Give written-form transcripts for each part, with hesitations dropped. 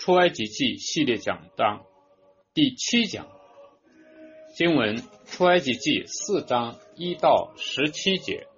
出埃及记系列讲章第7讲，经文出埃及记4章1到17节。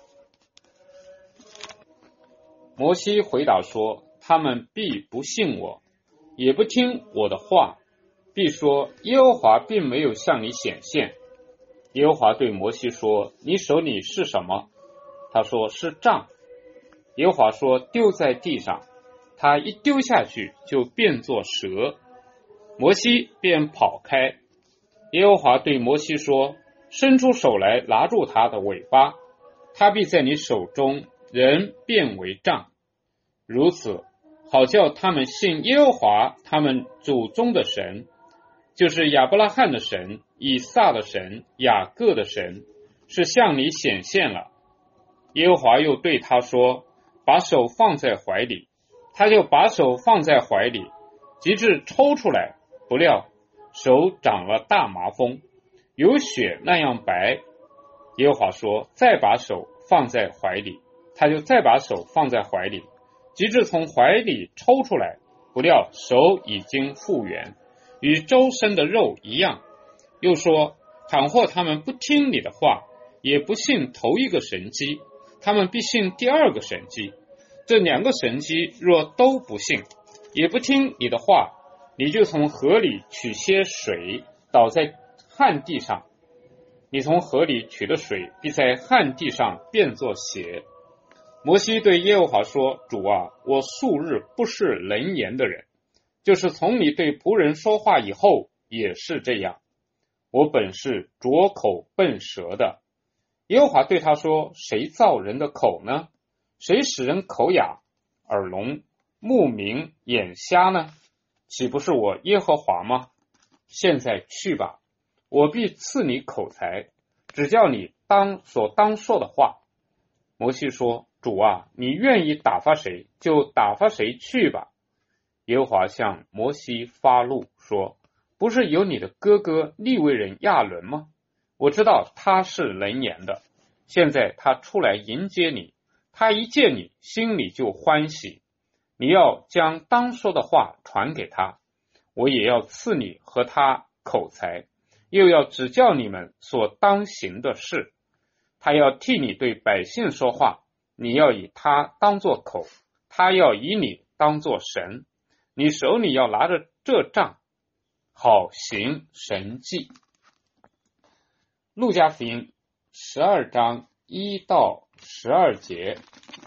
摩西回答说，他们必不信我，也不听我的话，必说耶和华并没有向你显现。耶和华对摩西说，你手里是什么？他说，是杖。耶和华说，丢在地上。他一丢下去，就变作蛇，摩西便跑开。耶和华对摩西说，伸出手来拿住他的尾巴，他必在你手中人变为杖，如此好叫他们信耶和华他们祖宗的神，就是亚伯拉罕的神、以撒的神、雅各的神，是向你显现了。耶和华又对他说，把手放在怀里。他就把手放在怀里，及至抽出来，不料手长了大麻风，有血那样白。耶和华说，再把手放在怀里。他就再把手放在怀里，及至从怀里抽出来，不料手已经复原，与周身的肉一样。又说，倘或他们不听你的话，也不信头一个神迹，他们必信第二个神迹。这2个神迹若都不信，也不听你的话，你就从河里取些水，倒在旱地上。你从河里取的水，必在旱地上变作血。摩西对耶和华说，主啊，我素日不是能言的人，就是从你对仆人说话以后也是这样。我本是拙口笨舌的。耶和华对他说，谁造人的口呢？谁使人口哑、耳聋、目明、眼瞎呢？岂不是我耶和华吗？现在去吧，我必赐你口才，只叫你所当说的话。摩西说，主啊，你愿意打发谁，就打发谁去吧。耶和华向摩西发怒说，不是有你的哥哥利未人亚伦吗？我知道他是能言的，现在他出来迎接你，他一见你，心里就欢喜。你要将当说的话传给他，我也要赐你和他口才，又要指教你们所当行的事。他要替你对百姓说话，你要以他当作口，他要以你当作神。你手里要拿着这杖，好行神迹。路加福音12章1到12节。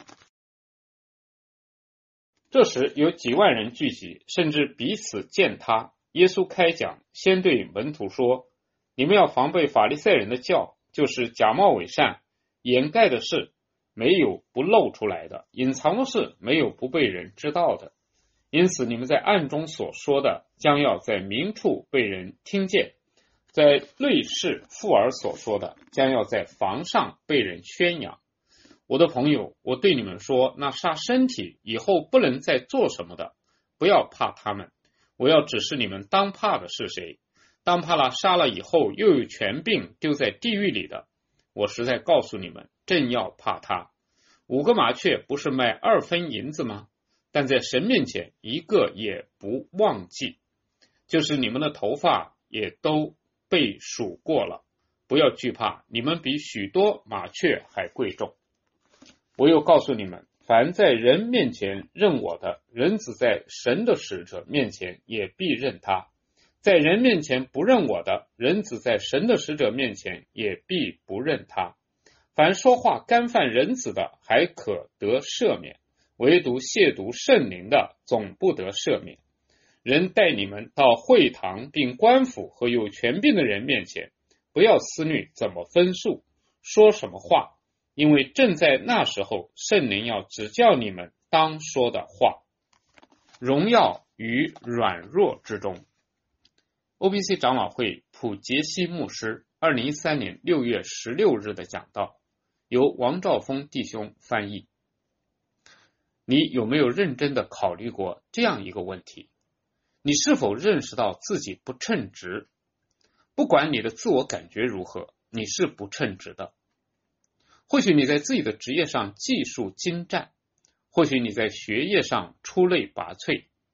这时有几万人聚集，甚至彼此践踏。耶稣开讲，先对门徒说，你们要防备法利赛人的教，就是假冒伪善，掩盖的事没有不露出来的，隐藏的事没有不被人知道的。因此你们在暗中所说的，将要在明处被人听见，在内室附耳所说的，将要在房上被人宣扬。我的朋友，我对你们说，那杀身体以后不能再做什么的，不要怕他们。我要指示你们当怕的是谁。当怕那杀了以后又有权柄丢在地狱里的，我实在告诉你们，正要怕他。5个麻雀不是卖2分银子吗？但在神面前一个也不忘记。就是你们的头发也都被数过了，不要惧怕，你们比许多麻雀还贵重。我又告诉你们，凡在人面前认我的，人子在神的使者面前也必认他；在人面前不认我的，人子在神的使者面前也必不认他。凡说话干犯人子的，还可得赦免，唯独亵渎圣灵的，总不得赦免。人带你们到会堂并官府和有权柄的人面前，不要思虑怎么分数，说什么话，因为正在那时候，圣灵要指教你们当说的话。荣耀与软弱之中。OBC 长老会普杰西牧师2013年6月16日的讲道，由王兆峰弟兄翻译。你有没有认真的考虑过这样一个问题？你是否认识到自己不称职？不管你的自我感觉如何，你是不称职的。或许你在自己的职业上技术精湛，或许你在学业上出类拔萃，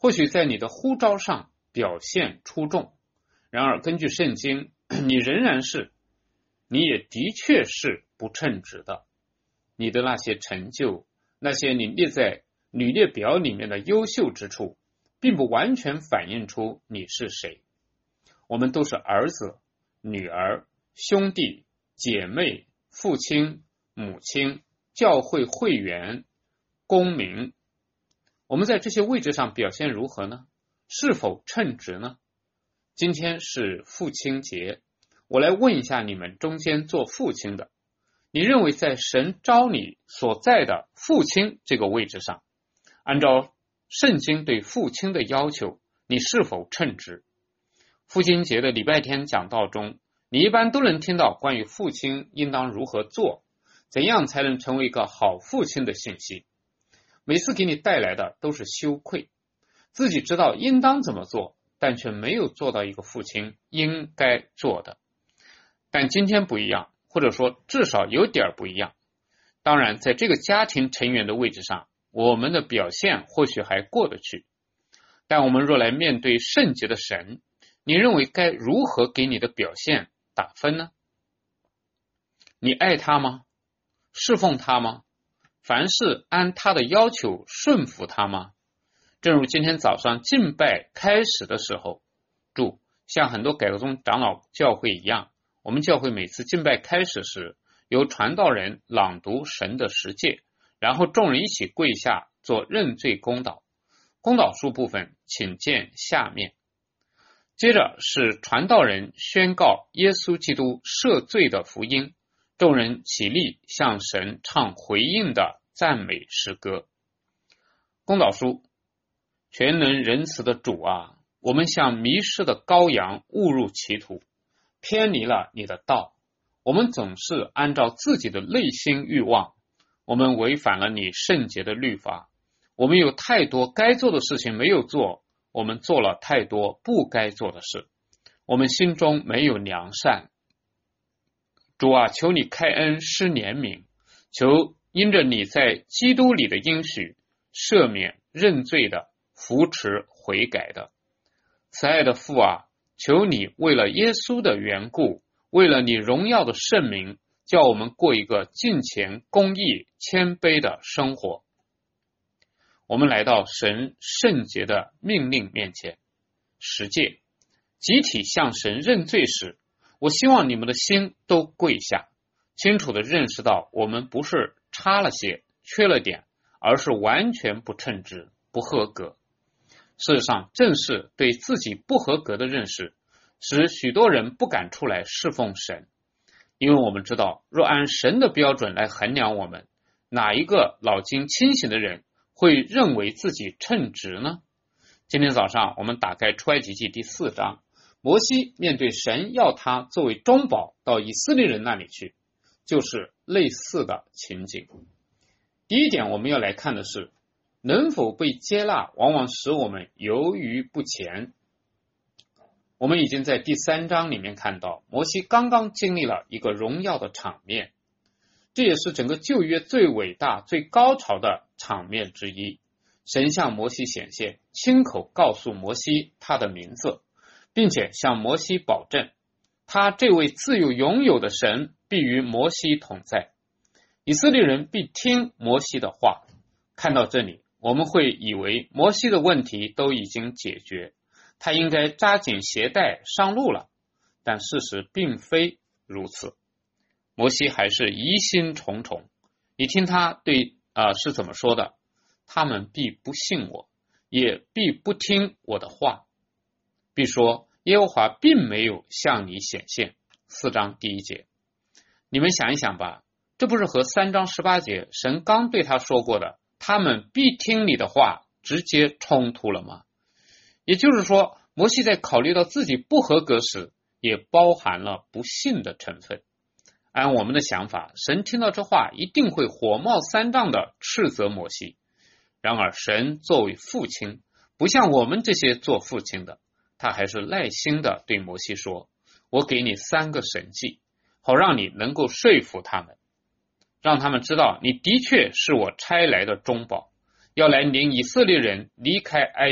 或许在你的呼召上表现出众，然而根据圣经，你也的确是不称职的。你的那些成就，那些你列在履历表里面的优秀之处，并不完全反映出你是谁。我们都是儿子、女儿、兄弟、姐妹、父亲、母亲、教会会员、公民。我们在这些位置上表现如何呢？是否称职呢？今天是父亲节，我来问一下你们中间做父亲的，你认为在神召你所在的父亲这个位置上，按照圣经对父亲的要求，你是否称职？父亲节的礼拜天讲道中，你一般都能听到关于父亲应当如何做，怎样才能成为一个好父亲的信息。每次给你带来的都是羞愧，自己知道应当怎么做，但却没有做到一个父亲应该做的。但今天不一样，或者说至少有点不一样。当然，在这个家庭成员的位置上，我们的表现或许还过得去。但我们若来面对圣洁的神，你认为该如何给你的表现打分呢？你爱他吗？侍奉他吗？凡事按他的要求顺服他吗？正如今天早上敬拜开始的时候，像很多改革宗长老教会一样，我们教会每次敬拜开始时，由传道人朗读神的十诫，然后众人一起跪下做认罪公祷。公祷书部分请见下面。接着是传道人宣告耶稣基督赦罪的福音，众人起立向神唱回应的赞美诗歌。公祷书：全能仁慈的主啊，我们像迷失的羔羊误入歧途，偏离了你的道。我们总是按照自己的内心欲望，我们违反了你圣洁的律法。我们有太多该做的事情没有做，我们做了太多不该做的事，我们心中没有良善。主啊，求你开恩施怜悯，求因着你在基督里的应许，赦免认罪的，扶持悔改的。慈爱的父啊，求你为了耶稣的缘故，为了你荣耀的圣名，叫我们过一个敬虔、公义、谦卑的生活。我们来到神圣洁的命令面前，十诫，集体向神认罪时，我希望你们的心都跪下，清楚地认识到我们不是差了些、缺了点，而是完全不称职、不合格。事实上，正是对自己不合格的认识，使许多人不敢出来侍奉神。因为我们知道，若按神的标准来衡量我们，哪一个脑筋清醒的人会认为自己称职呢？今天早上我们打开出埃及记第4章，摩西面对神要他作为中保到以色列人那里去，就是类似的情景。第一点我们要来看的是，能否被接纳往往使我们犹豫不前。我们已经在第3章里面看到，摩西刚刚经历了一个荣耀的场面，这也是整个旧约最伟大、最高潮的场面之一。神向摩西显现，亲口告诉摩西他的名字，并且向摩西保证，他这位自有永有的神必与摩西同在，以色列人必听摩西的话。看到这里，我们会以为摩西的问题都已经解决，他应该扎紧鞋带上路了，但事实并非如此。摩西还是疑心重重。你听他是怎么说的？他们必不信我，也必不听我的话，必说耶和华并没有向你显现。4章第1节。你们想一想吧，这不是和3章18节神刚对他说过的他们必听你的话直接冲突了吗？也就是说，摩西在考虑到自己不合格时，也包含了不信的成分。按我们的想法，神听到这话一定会火冒三丈的斥责摩西。然而神作为父亲，不像我们这些做父亲的，他还是耐心的对摩西说，我给你3个神迹，好让你能够说服他们，让他们知道你的确是我差来的中保，要来领以色列人离开埃及，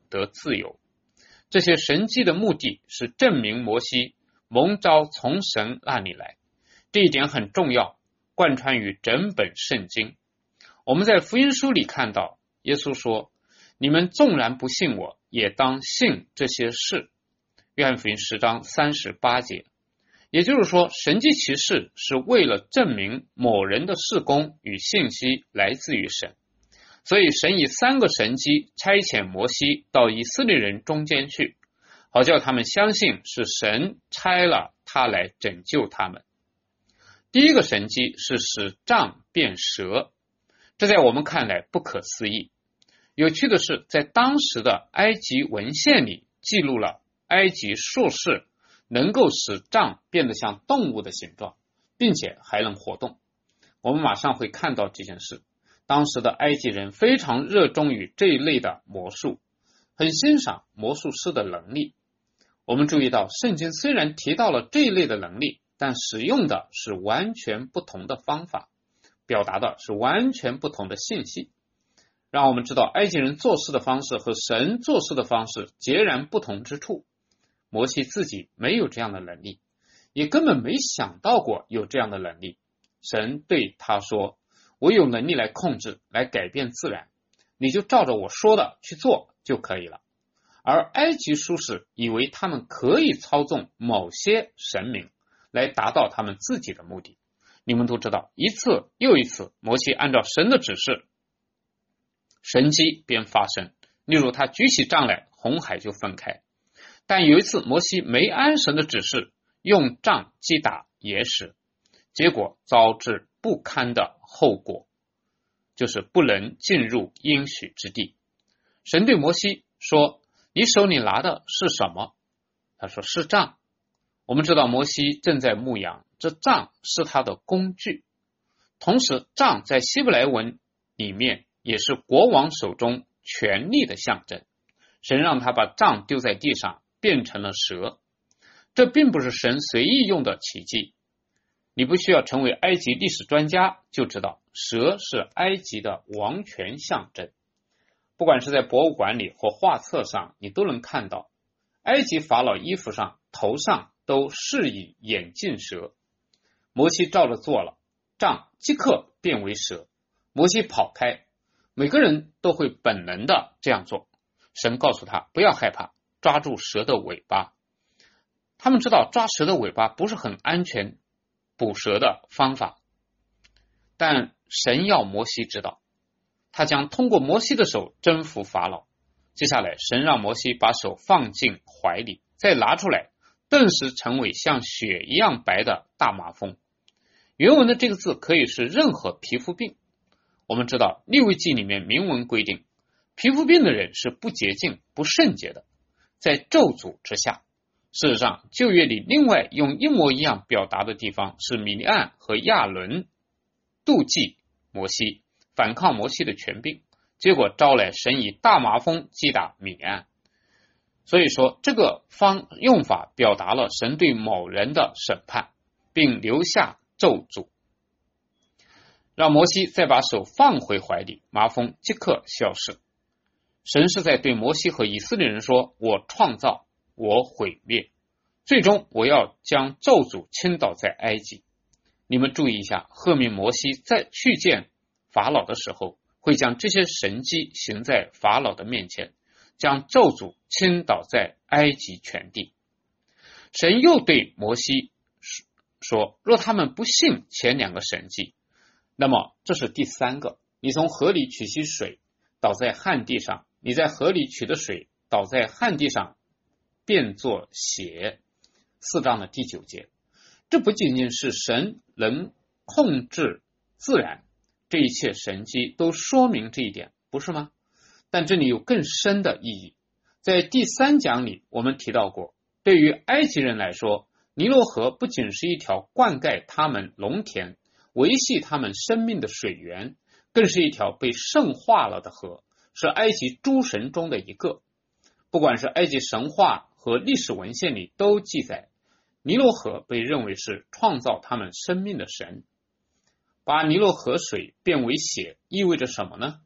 得自由。这些神迹的目的是证明摩西蒙召从神那里来，这一点很重要，贯穿于整本圣经。我们在福音书里看到，耶稣说，你们纵然不信我，也当信这些事。约翰福音10章38节。也就是说，神迹奇事是为了证明某人的事工与信息来自于神。所以神以3个神迹差遣摩西到以色列人中间去，好叫他们相信是神差了他来拯救他们。第一个神迹是使杖变蛇，这在我们看来不可思议。有趣的是，在当时的埃及文献里记录了埃及术士能够使杖变得像动物的形状，并且还能活动。我们马上会看到这件事。当时的埃及人非常热衷于这一类的魔术，很欣赏魔术师的能力。我们注意到，圣经虽然提到了这一类的能力，但使用的是完全不同的方法，表达的是完全不同的信息，让我们知道埃及人做事的方式和神做事的方式截然不同之处。摩西自己没有这样的能力，也根本没想到过有这样的能力。神对他说，我有能力来控制，来改变自然，你就照着我说的去做就可以了。而埃及术士以为他们可以操纵某些神明来达到他们自己的目的。你们都知道，一次又一次摩西按照神的指示，神迹便发生。例如他举起杖来，红海就分开。但有一次摩西没按神的指示，用杖击打野史，结果招致不堪的后果，就是不能进入应许之地。神对摩西说，你手里拿的是什么？他说是杖。我们知道摩西正在牧羊，这杖是他的工具。同时杖在希伯来文里面也是国王手中权力的象征。神让他把杖丢在地上，变成了蛇。这并不是神随意用的奇迹。你不需要成为埃及历史专家就知道，蛇是埃及的王权象征。不管是在博物馆里或画册上，你都能看到埃及法老衣服上头上都饰以眼镜蛇。摩西照着做了，杖即刻变为蛇，摩西跑开。每个人都会本能的这样做。神告诉他不要害怕，抓住蛇的尾巴。他们知道抓蛇的尾巴不是很安全捕蛇的方法，但神要摩西知道，他将通过摩西的手征服法老。接下来神让摩西把手放进怀里，再拿出来，顿时成为像雪一样白的大麻风。原文的这个字可以是任何皮肤病。我们知道利未记里面明文规定，皮肤病的人是不洁净不圣洁的，在咒诅之下。事实上旧约里另外用一模一样表达的地方是米利暗和亚伦妒忌摩西，反抗摩西的权柄，结果招来神以大麻风击打米利暗。所以说这个用法表达了神对某人的审判，并留下咒诅。让摩西再把手放回怀里，麻风即刻消失。神是在对摩西和以色列人说，我创造，我毁灭，最终我要将咒诅倾倒在埃及。你们注意一下，赫命摩西在去见法老的时候，会将这些神迹行在法老的面前，将咒诅倾倒在埃及全地。神又对摩西说，若他们不信前2个神迹，那么这是第3个，你从河里取些水倒在旱地上，你在河里取的水倒在旱地上变作血。4章的第9节。这不仅仅是神能控制自然，这一切神迹都说明这一点，不是吗？但这里有更深的意义。在第3讲里我们提到过，对于埃及人来说，尼罗河不仅是一条灌溉他们农田维系他们生命的水源，更是一条被圣化了的河，是埃及诸神中的一个。不管是埃及神话和历史文献里都记载，尼罗河被认为是创造他们生命的神。把尼罗河水变为血意味着什么呢？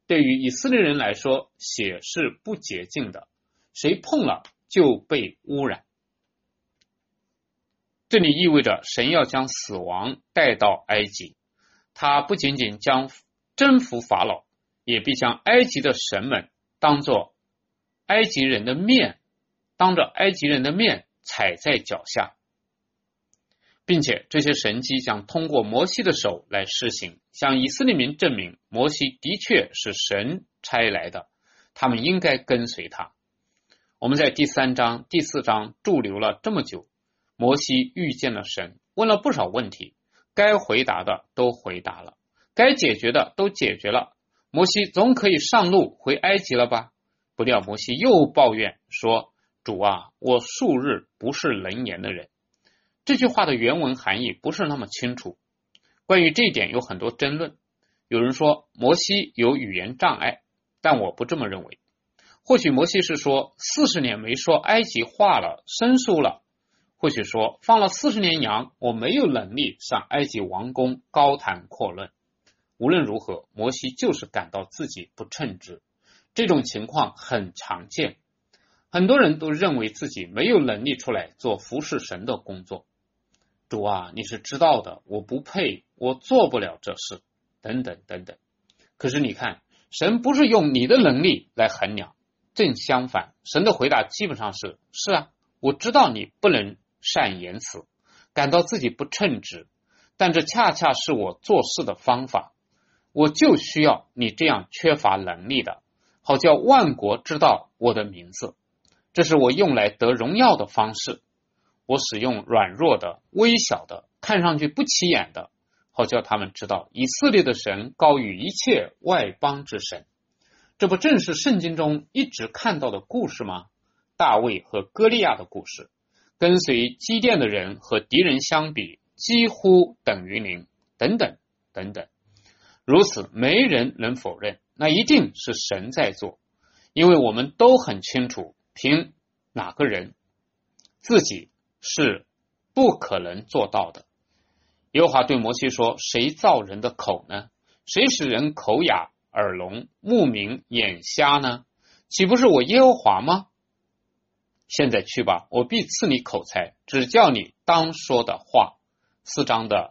对于以色列人来说，血是不洁净的，谁碰了就被污染。这里意味着神要将死亡带到埃及，他不仅仅将征服法老，也必将埃及的神们当着埃及人的面踩在脚下，并且这些神迹将通过摩西的手来施行，向以色列民证明摩西的确是神差来的，他们应该跟随他。我们在第3章、第4章驻留了这么久，摩西遇见了神，问了不少问题，该回答的都回答了，该解决的都解决了，摩西总可以上路回埃及了吧？不料摩西又抱怨说，主啊，我数日不是能言的人。这句话的原文含义不是那么清楚，关于这一点有很多争论。有人说摩西有语言障碍，但我不这么认为。或许摩西是说40年没说埃及话了，生疏了，或许说放了40年羊，我没有能力上埃及王宫高谈阔论。无论如何，摩西就是感到自己不称职，这种情况很常见。很多人都认为自己没有能力出来做服侍神的工作。主啊，你是知道的，我不配，我做不了这事，等等等等。可是你看，神不是用你的能力来衡量，正相反，神的回答基本上是，是啊，我知道你不能善言辞，感到自己不称职，但这恰恰是我做事的方法，我就需要你这样缺乏能力的，好叫万国知道我的名字，这是我用来得荣耀的方式。我使用软弱的、微小的、看上去不起眼的，好叫他们知道以色列的神高于一切外邦之神。这不正是圣经中一直看到的故事吗？大卫和歌利亚的故事，跟随基甸的人和敌人相比，几乎等于零，等等等等。如此，没人能否认，那一定是神在做，因为我们都很清楚，凭哪个人自己是不可能做到的。耶和华对摩西说，谁造人的口呢？谁使人口哑、耳聋、目明、眼瞎呢？岂不是我耶和华吗？现在去吧，我必赐你口才，只叫你当说的话。4章的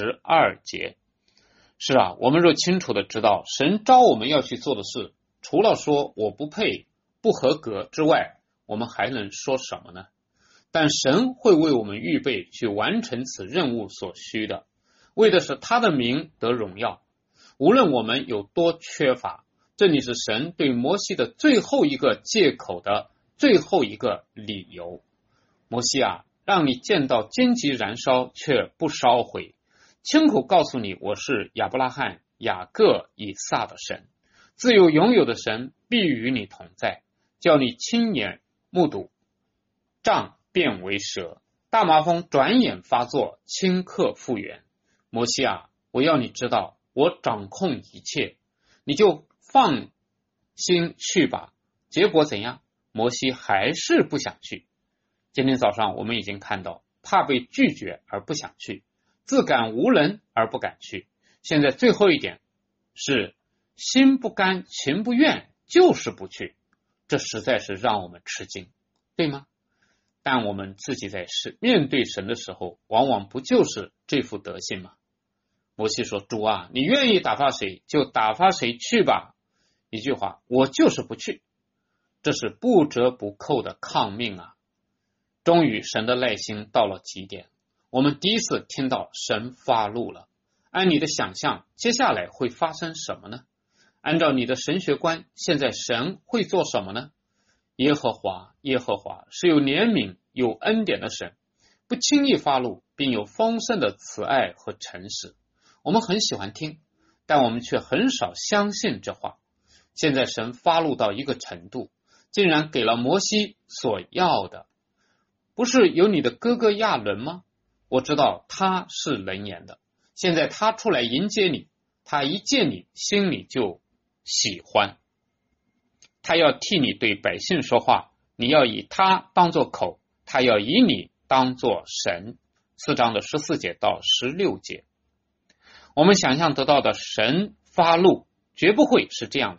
12节。是啊，我们若清楚的知道神召我们要去做的事，除了说我不配、不合格之外，我们还能说什么呢？但神会为我们预备去完成此任务所需的，为的是他的名得荣耀。无论我们有多缺乏，这里是神对摩西的最后一个借口的最后一个理由。摩西啊，让你见到荆棘燃烧却不烧毁，亲口告诉你，我是亚伯拉罕、雅各、以撒的神，自有永有的神必与你同在，叫你亲眼目睹杖变为蛇，大麻风转眼发作，顷刻复原。摩西啊，我要你知道，我掌控一切，你就放心去吧。结果怎样？摩西还是不想去。今天早上我们已经看到，怕被拒绝而不想去，自感无能而不敢去。现在最后一点是心不甘情不愿，就是不去，这实在是让我们吃惊，对吗？但我们自己在面对神的时候，往往不就是这副德行吗？摩西说，主啊，你愿意打发谁就打发谁去吧。一句话，我就是不去。这是不折不扣的抗命啊！终于神的耐心到了极点，我们第一次听到神发怒了。按你的想象，接下来会发生什么呢？按照你的神学观，现在神会做什么呢？耶和华，耶和华是有怜悯、有恩典的神，不轻易发怒，并有丰盛的慈爱和诚实。我们很喜欢听，但我们却很少相信这话。现在神发怒到一个程度，竟然给了摩西所要的。不是有你的哥哥亚伦吗？我知道他是能言的，现在他出来迎接你，他一见你心里就喜欢，他要替你对百姓说话，你要以他当作口，他要以你当作神。4章的14节到16节。我们想象得到的神发怒绝不会是这样的，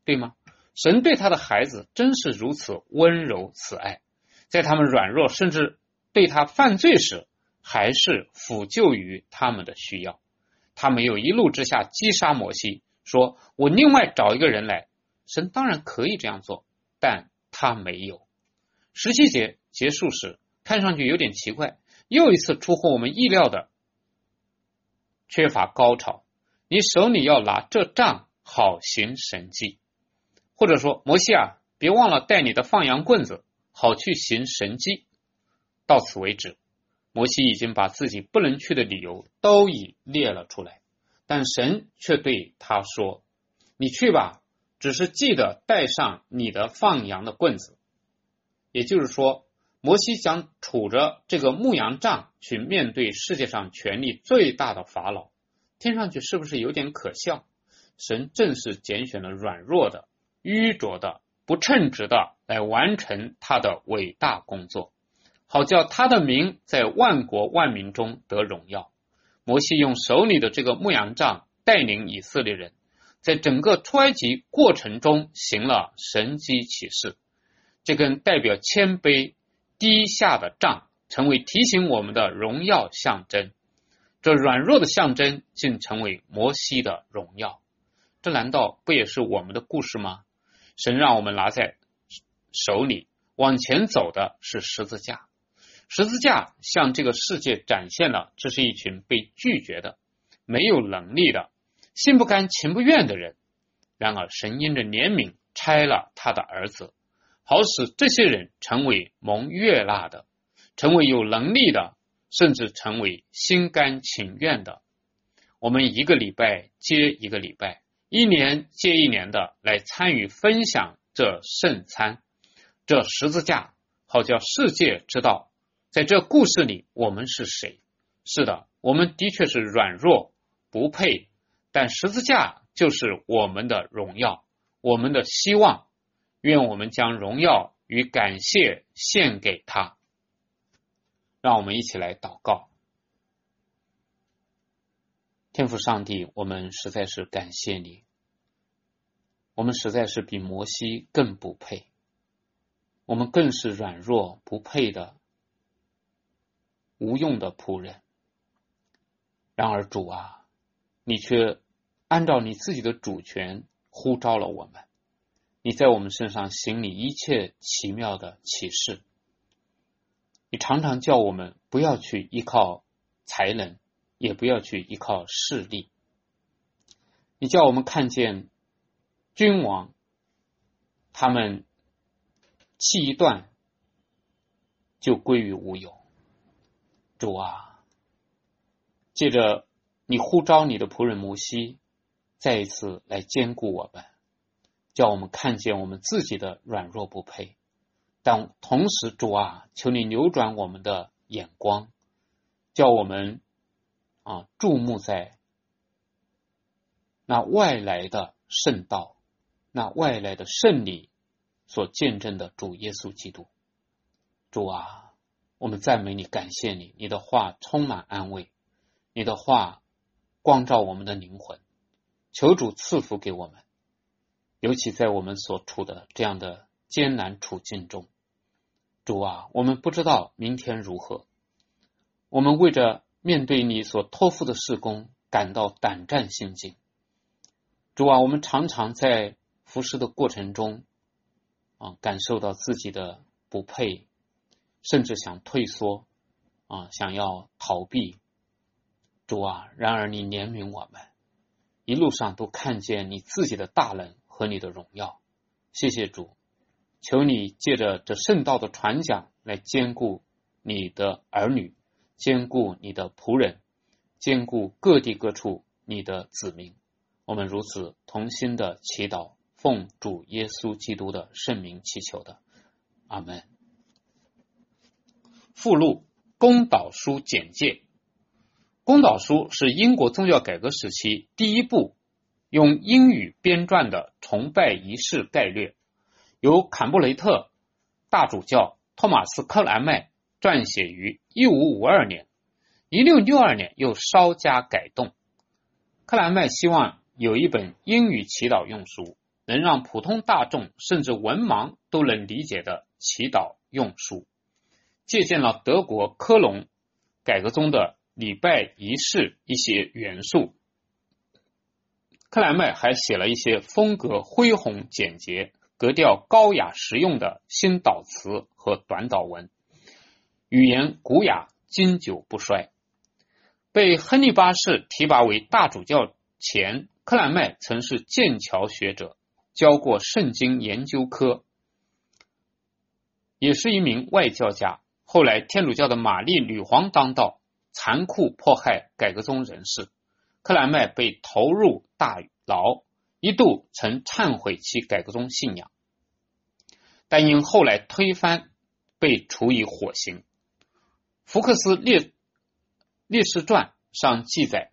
对吗？神对他的孩子真是如此温柔慈爱，在他们软弱甚至对他犯罪时，还是抚救于他们的需要。他没有一怒之下击杀摩西，说我另外找一个人来。神当然可以这样做，但他没有。17节结束时，看上去有点奇怪，又一次出乎我们意料的缺乏高潮。你手里要拿这杖，好行神迹。或者说，摩西啊，别忘了带你的放羊棍子，好去行神迹。到此为止，摩西已经把自己不能去的理由都已列了出来，但神却对他说，你去吧，只是记得带上你的放羊的棍子。也就是说，摩西将杵着这个牧羊杖去面对世界上权力最大的法老，听上去是不是有点可笑？神正是拣选了软弱的、愚拙的、不称职的来完成他的伟大工作，好叫他的名在万国万民中得荣耀。摩西用手里的这个牧羊杖带领以色列人，在整个出埃及过程中行了神迹奇事。这根代表谦卑低下的杖，成为提醒我们的荣耀象征。这软弱的象征竟成为摩西的荣耀。这难道不也是我们的故事吗？神让我们拿在手里往前走的是十字架。十字架向这个世界展现了这是一群被拒绝的、没有能力的、心不甘情不愿的人。然而神因着怜悯差了他的儿子，好使这些人成为蒙悦纳的，成为有能力的，甚至成为心甘情愿的。我们一个礼拜接一个礼拜，一年接一年的来参与分享这圣餐，这十字架，好叫世界知道，在这故事里我们是谁。是的，我们的确是软弱不配，但十字架就是我们的荣耀，我们的希望。愿我们将荣耀与感谢献给他。让我们一起来祷告。天父上帝，我们实在是感谢你，我们实在是比摩西更不配，我们更是软弱不配的无用的仆人。然而主啊，你却按照你自己的主权呼召了我们，你在我们身上行你一切奇妙的奇事。你常常叫我们不要去依靠才能，也不要去依靠势力。你叫我们看见君王他们气一断就归于无有。主啊，借着你呼召你的仆人摩西，再一次来兼顾我们，叫我们看见我们自己的软弱不配。但同时主啊，求你扭转我们的眼光，叫我们注目在那外来的圣道，那外来的圣礼所见证的主耶稣基督。主啊，我们赞美你，感谢你，你的话充满安慰，你的话光照我们的灵魂。求主赐福给我们，尤其在我们所处的这样的艰难处境中。主啊，我们不知道明天如何，我们为着面对你所托付的事工感到胆战心惊。主啊，我们常常在服侍的过程中感受到自己的不配，甚至想退缩想要逃避。主啊，然而你怜悯我们，一路上都看见你自己的大能和你的荣耀。谢谢主，求你借着这圣道的传讲来兼顾你的儿女，兼顾你的仆人，兼顾各地各处你的子民。我们如此同心的祈祷，奉主耶稣基督的圣名祈求的，阿们。附录公祷书简介。公祷书是英国宗教改革时期第一部用英语编撰的崇拜仪式概略，由坎布雷特大主教托马斯·克兰麦撰写于1552年，1662年又稍加改动。克兰麦希望有一本英语祈祷用书， 能让普通大众甚至文盲都能理解的祈祷用书，借鉴了德国科隆改革中的礼拜仪式一些元素。克莱麦还写了一些风格恢宏简洁、格调高雅实用的新祷词和短祷文，语言古雅经久不衰。被亨利八世提拔为大主教前，克莱麦曾是剑桥学者，教过圣经研究科，也是一名外交家。后来天主教的玛丽女皇当道，残酷迫害改革宗人士，克莱麦被投入大牢，一度曾忏悔其改革宗信仰，但因后来推翻被处以火刑。福克斯烈士传上记载，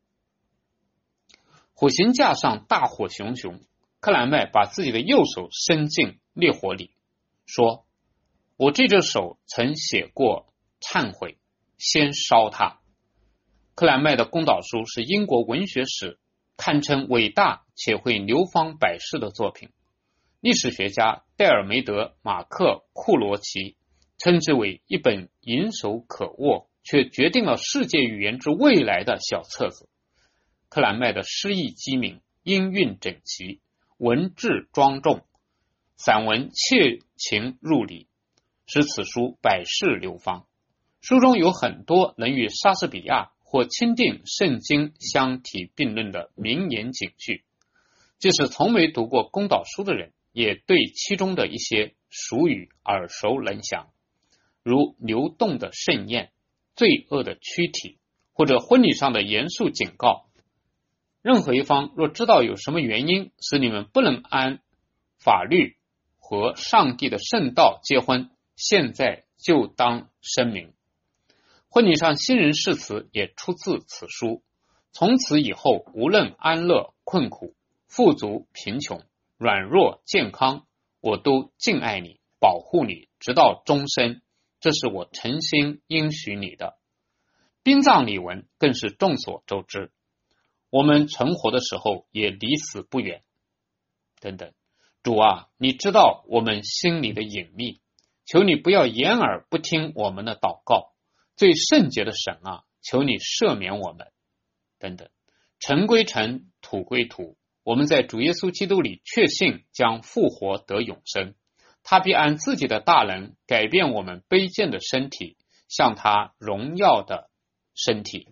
火刑架上大火熊熊，克莱麦把自己的右手伸进烈火里，说：我这只手曾写过忏悔，先烧它。克莱麦的公祷书是英国文学史堪称伟大且会流芳百世的作品。历史学家戴尔梅德·马克库罗奇称之为一本银手可握却决定了世界语言之未来的小册子。克莱麦的诗意机敏，音韵整齐，文质庄重，散文切情入理，使此书百世流芳。书中有很多能与莎士比亚或钦定圣经相提并论的名言警句，即使从没读过公祷书的人，也对其中的一些俗语耳熟能详，如流动的盛宴、罪恶的躯体，或者婚礼上的严肃警告。任何一方若知道有什么原因使你们不能按法律和上帝的圣道结婚，现在就当声明。婚礼上新人誓词也出自此书。从此以后，无论安乐困苦、富足贫穷、软弱健康，我都敬爱你，保护你，直到终身，这是我诚心应许你的。殡葬礼文更是众所周知，我们存活的时候也离死不远，等等。主啊，你知道我们心里的隐秘，求你不要掩耳不听我们的祷告。最圣洁的神啊，求你赦免我们，等等。尘归尘，土归土，我们在主耶稣基督里确信将复活得永生，他必按自己的大能改变我们卑贱的身体，像他荣耀的身体。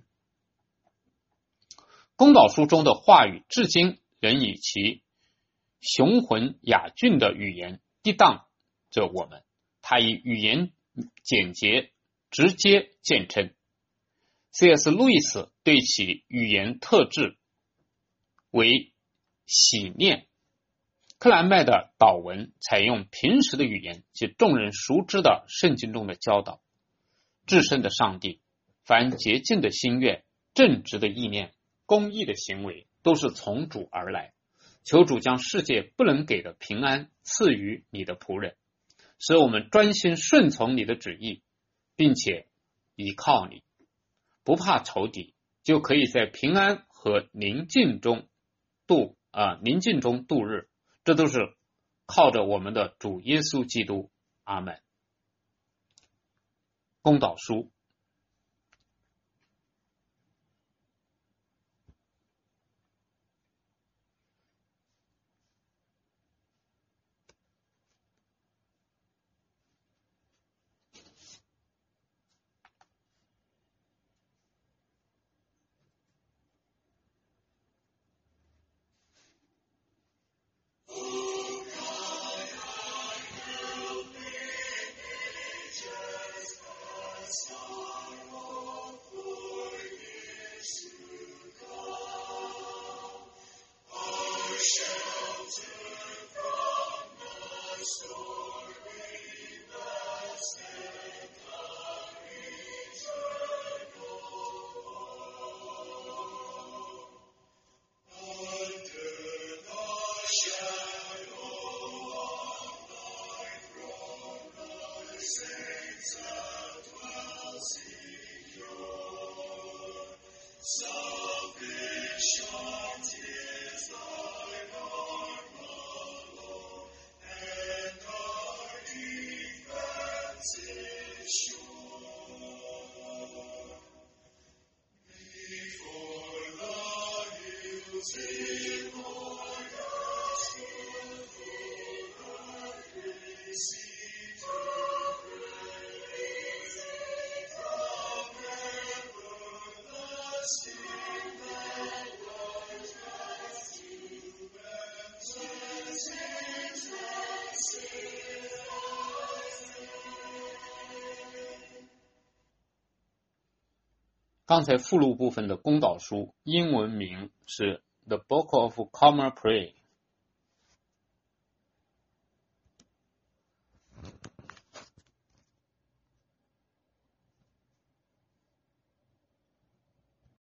公祷书中的话语至今仍以其雄浑雅峻的语言抵挡着我们，他以语言简洁直接见称。C.S. 路易斯对其语言特质为喜念。克莱麦的祷文采用平时的语言及众人熟知的圣经中的教导。至圣的上帝，凡洁净的心愿、正直的意念、公义的行为，都是从主而来。求主将世界不能给的平安赐予你的仆人，使我们专心顺从你的旨意，并且依靠你，不怕仇敌，就可以在平安和宁静中度日。这都是靠着我们的主耶稣基督。阿们。公祷书。 刚才附录部分的公祷书英文名是 The Book of Common Prayer，